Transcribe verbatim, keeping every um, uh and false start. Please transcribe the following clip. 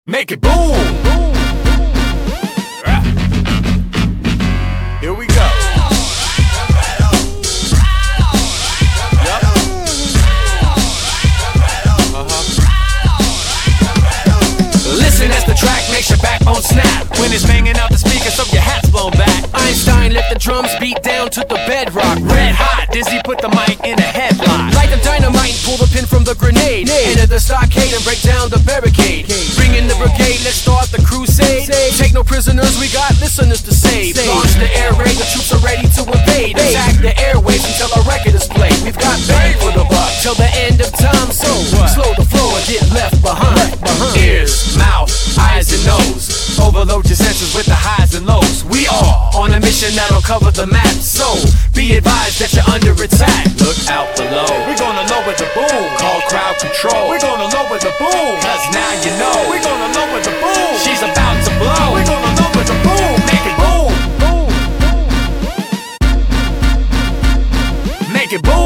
Make it boom. Here we go. Yep. Uh-huh. Listen as the track makes your backbone snap when it's banging out the speakers so your hat's blown back. Einstein let the drums beat down to the bedrock. Red hot, Dizzy put the mic in a headlock. Like the dynamite, pull the pin from the grenade. Enter the stockade and break down the barricade. Bring in the brigade, let's start the crusade. Take no prisoners, we got listeners to save. Launch the air raid, the troops are ready to invade. Attack the airwaves until our record is played. We've got bang for the buck till the end of time. So slow the flow or get left behind. Ears, mouth, eyes and nose. Overload your senses with the highs and lows. We are on a mission that'll cover the map. So be advised that you're under attack. Look out below. We're gonna lower the boom. Call crowd control. We're gonna lower the boom. Cause now you know. We're gonna lower the boom. She's about to blow. We're gonna lower the boom. Make it boom. Boom. Make it boom.